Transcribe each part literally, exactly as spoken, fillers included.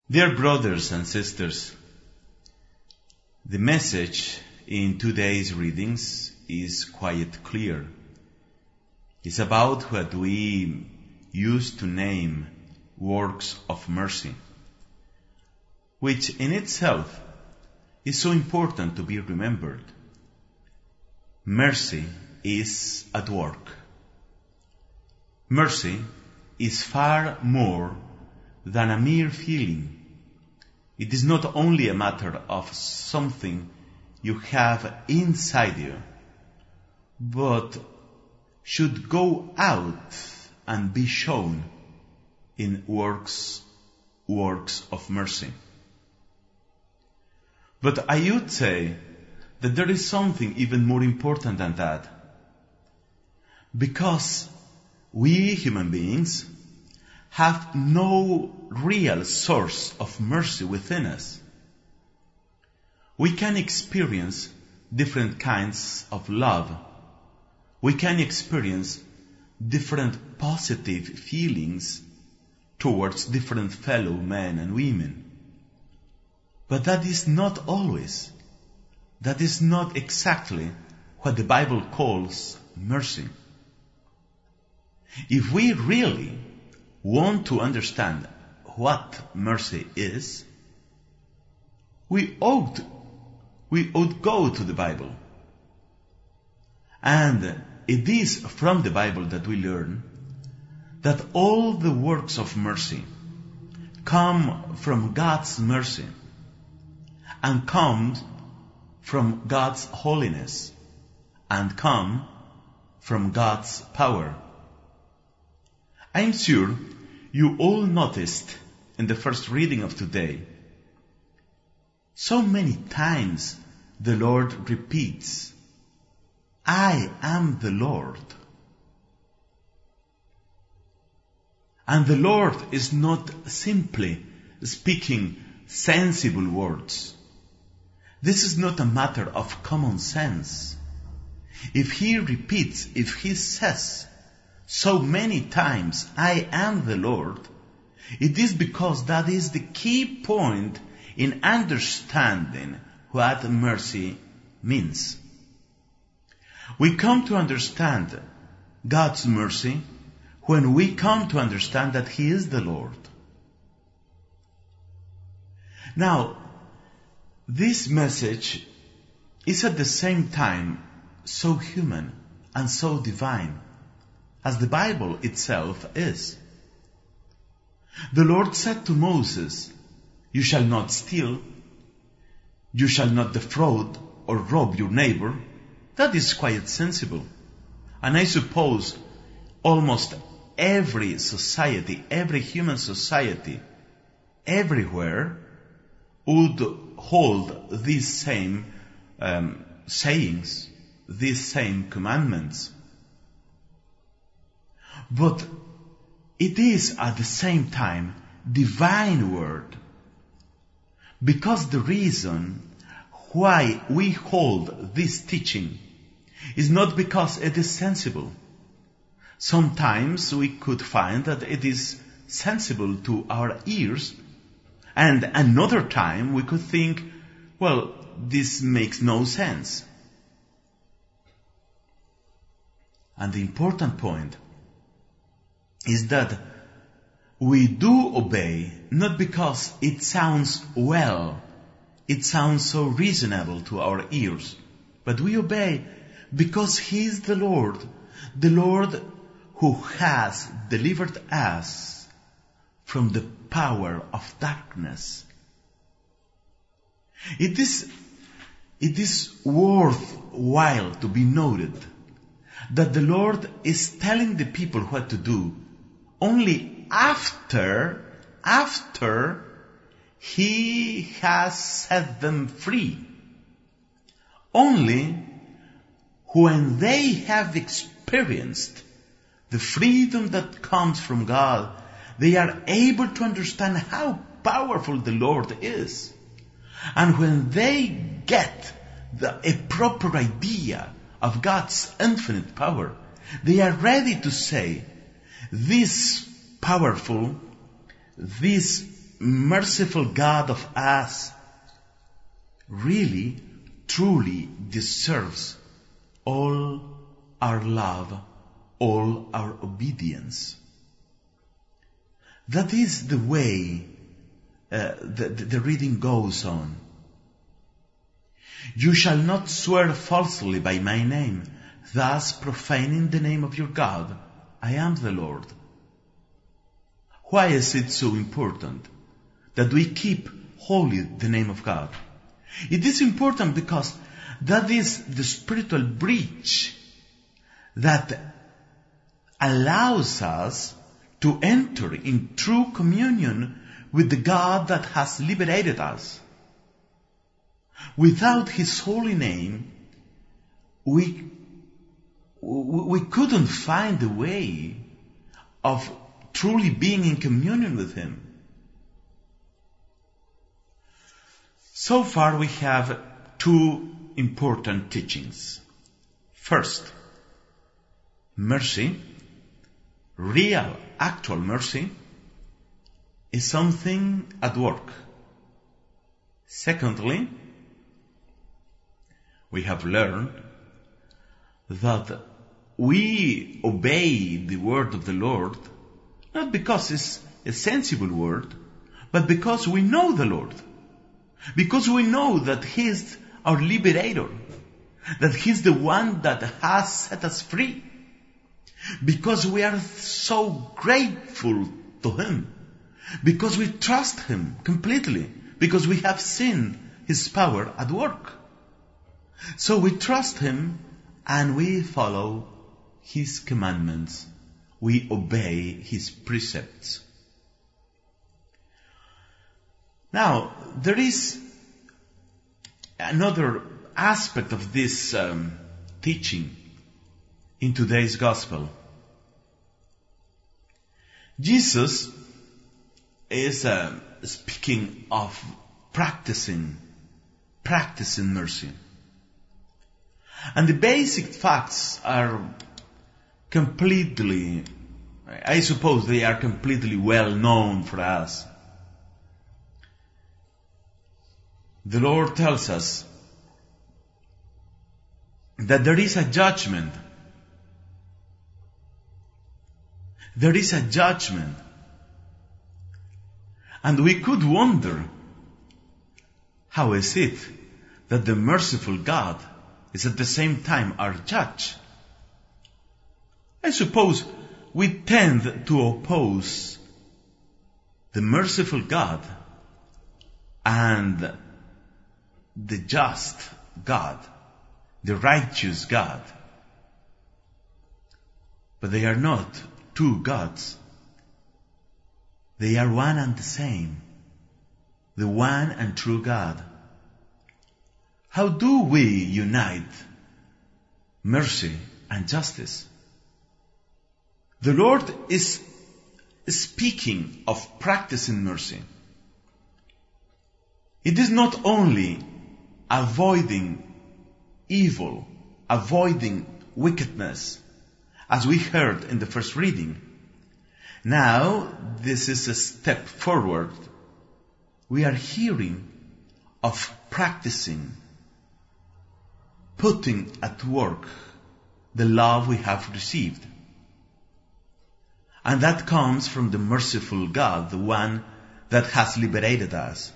Dear brothers and sisters, the message in today's readings is quite clear. It's about what we used to name works of mercy, which in itself is so important to be remembered. Mercy is at work. Mercy is far more than a mere feeling. It is not only a matter of something you have inside you, but should go out and be shown in works, works of mercy. But I would say that there is something even more important than that. Because we human beings have no real source of mercy within us. We can experience different kinds of love. We can experience different positive feelings towards different fellow men and women. But that is not always, that is not exactly what the Bible calls mercy. If we really want to understand what mercy is, we ought, we ought go to the Bible. And it is from the Bible that we learn that all the works of mercy come from God's mercy and come from God's holiness and come from God's power. I'm sure you all noticed in the first reading of today, so many times the Lord repeats, I am the Lord. And the Lord is not simply speaking sensible words. This is not a matter of common sense. If He repeats, if He says so many times, I am the Lord, it is because that is the key point in understanding what mercy means. We come to understand God's mercy when we come to understand that He is the Lord. Now, this message is at the same time so human and so divine as the Bible itself is. The Lord said to Moses, you shall not steal, you shall not defraud or rob your neighbor. That is quite sensible. And I suppose almost every society, every human society, everywhere would hold these same um, sayings, these same commandments. But it is at the same time divine word, because the reason why we hold this teaching is not because it is sensible. Sometimes we could find that it is sensible to our ears, and another time we could think, well, this makes no sense. And the important point is that we do obey not because it sounds well, it sounds so reasonable to our ears, but we obey because He is the Lord, the Lord who has delivered us from the power of darkness. It is, it is worthwhile to be noted that the Lord is telling the people what to do only after, after He has set them free. Only when they have experienced the freedom that comes from God, they are able to understand how powerful the Lord is. And when they get the, a proper idea of God's infinite power, they are ready to say, this powerful, this merciful God of us really, truly deserves all our love, all our obedience. That is the way uh, the, the reading goes on. You shall not swear falsely by my name, thus profaning the name of your God. I am the Lord. Why is it so important that we keep holy the name of God? It is important because that is the spiritual breach that allows us to enter in true communion with the God that has liberated us. Without His holy name, we, we couldn't find a way of truly being in communion with Him. So far we have two important teachings. First, mercy, real, actual mercy, is something at work. Secondly, we have learned that we obey the word of the Lord not because it's a sensible word, but because we know the Lord. Because we know that He is our liberator, that He is the one that has set us free. Because we are so grateful to Him. Because we trust Him completely. Because we have seen His power at work. So we trust Him and we follow His commandments. We obey His precepts. Now, there is another aspect of this um, teaching in today's gospel. Jesus is uh, speaking of practicing, practicing mercy. And the basic facts are completely, I suppose they are completely well known for us. The Lord tells us that there is a judgment. There is a judgment. And we could wonder, how is it that the merciful God is at the same time our judge? I suppose we tend to oppose the merciful God and the just God, the righteous God. But they are not two gods. They are one and the same, the one and true God. How do we unite mercy and justice? The Lord is speaking of practicing mercy. It is not only avoiding evil, avoiding wickedness, as we heard in the first reading. Now, this is a step forward. We are hearing of practicing, putting at work the love we have received. And that comes from the merciful God, the one that has liberated us.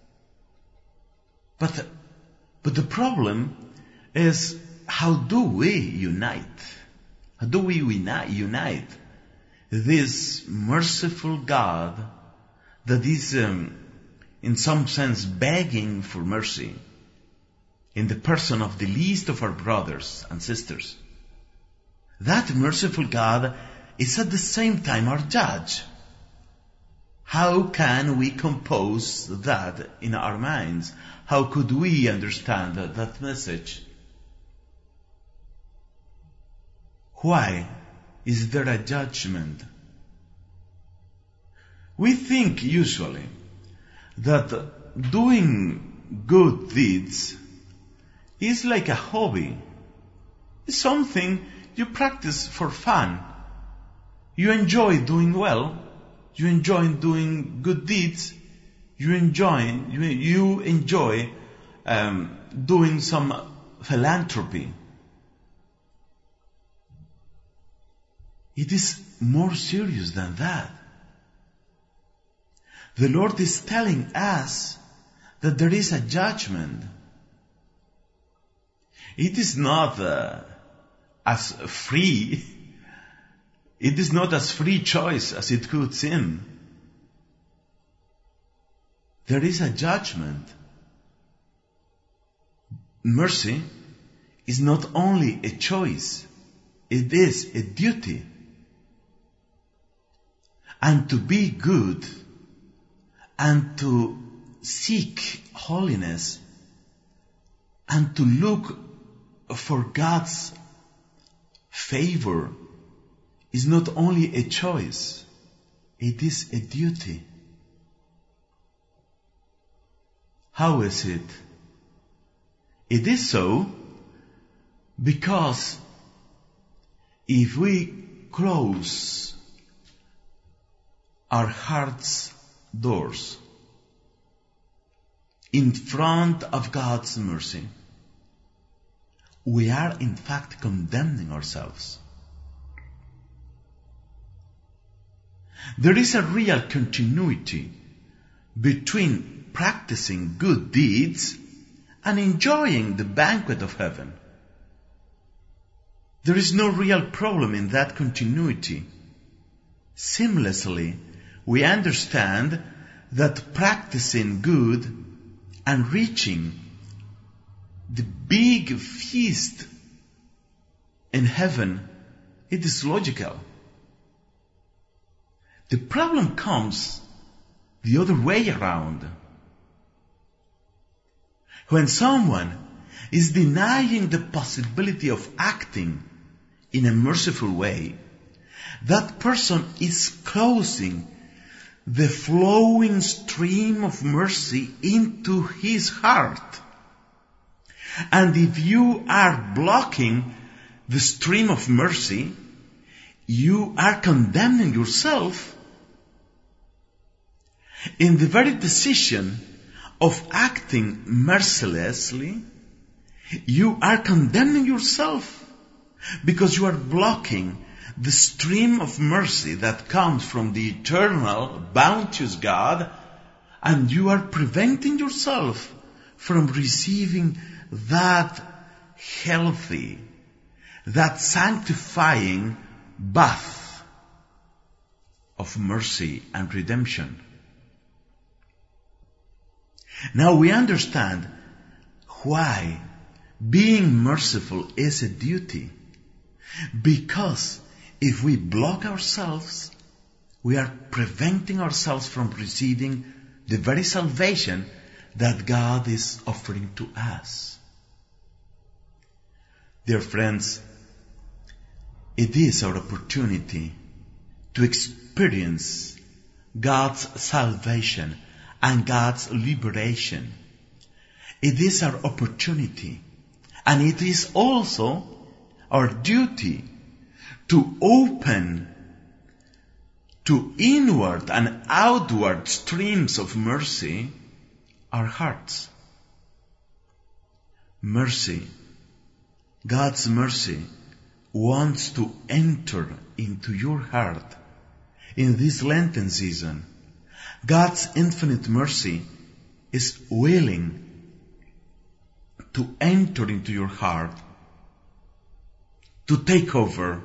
But, but the problem is, how do we unite? How do we unite, unite this merciful God that is, um, in some sense, begging for mercy in the person of the least of our brothers and sisters? That merciful God is at the same time our judge. How can we compose that in our minds? How could we understand that, that message? Why is there a judgment? We think usually that doing good deeds is like a hobby. It's something you practice for fun. You enjoy doing well. You enjoy doing good deeds. You enjoy, you, you enjoy um, doing some philanthropy. It is more serious than that. The Lord is telling us that there is a judgment. It is not uh, as free, it is not as free choice as it could seem. There is a judgment. Mercy is not only a choice, it is a duty. And to be good and to seek holiness and to look for God's favor is not only a choice, it is a duty. How is it? It is so because if we close our heart's doors in front of God's mercy, we are in fact condemning ourselves. There is a real continuity between practicing good deeds and enjoying the banquet of heaven. There is no real problem in that continuity. Seamlessly, we understand that practicing good and reaching the big feast in heaven, it is logical. The problem comes the other way around. When someone is denying the possibility of acting in a merciful way, that person is closing the flowing stream of mercy into his heart. And if you are blocking the stream of mercy, you are condemning yourself. In the very decision of acting mercilessly, you are condemning yourself because you are blocking the stream of mercy that comes from the eternal, bounteous God, and you are preventing yourself from receiving that healthy, that sanctifying bath of mercy and redemption. Now we understand why being merciful is a duty. Because if we block ourselves, we are preventing ourselves from receiving the very salvation that God is offering to us. Dear friends, it is our opportunity to experience God's salvation and God's liberation. It is our opportunity, and it is also our duty to open to inward and outward streams of mercy our hearts. Mercy, God's mercy, wants to enter into your heart in this Lenten season. God's infinite mercy is willing to enter into your heart, to take over,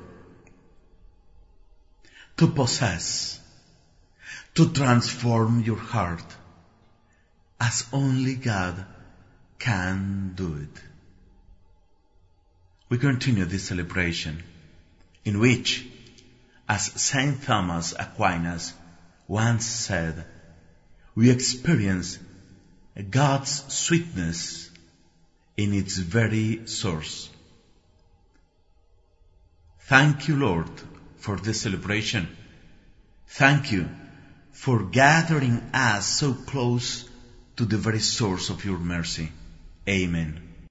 to possess, to transform your heart, as only God can do it. We continue this celebration, in which, as Saint Thomas Aquinas once said, we experience God's sweetness in its very source. Thank you, Lord, for this celebration. Thank you for gathering us so close to the very source of your mercy. Amen.